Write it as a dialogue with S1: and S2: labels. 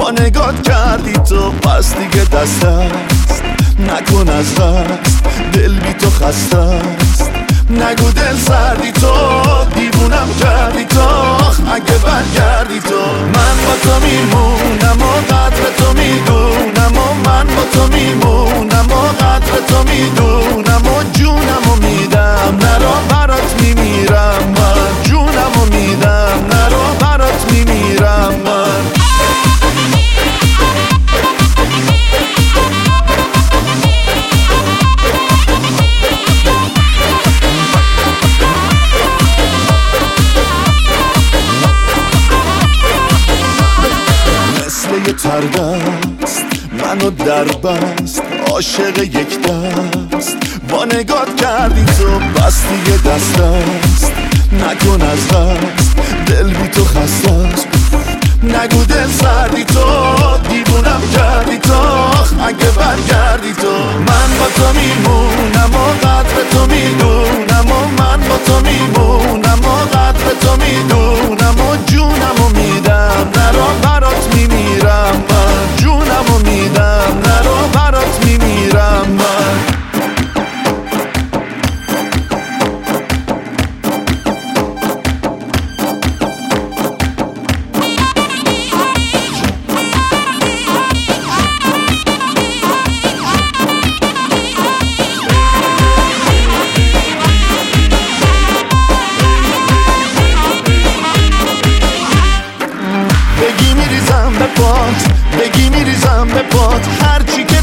S1: با نگات کردی تو، پس دیگه دست است نکن از دست، دل بی تو خسته است. نگو دل سردی تو، دیوونم کردی تو، اگه برگردی تو. من با تو میمونم و قدر تو میدونم و من با تو میمونم و قدر تو میدونم و جونم و میدم، نرو برات میمیرم من، جونم و میدم، نرو برات میمیرم من. مثل یه تردست منو در بست، عاشق یک دست با نگات کردی تو، بس دیگه دست است نکن از دست، دل بی تو خسته است. نگو دل سردی تو، دیوونم کردی تو، اگه برگردی تو. من با تو میمونم و قدر تو میدونم و من با تو میمونم و قدر تو میدونم و جونم و میدم، نرو برات میمیرم من، جونم و میدم، نرو برات میمیرم من. بگی میریزم به پات، هرچی که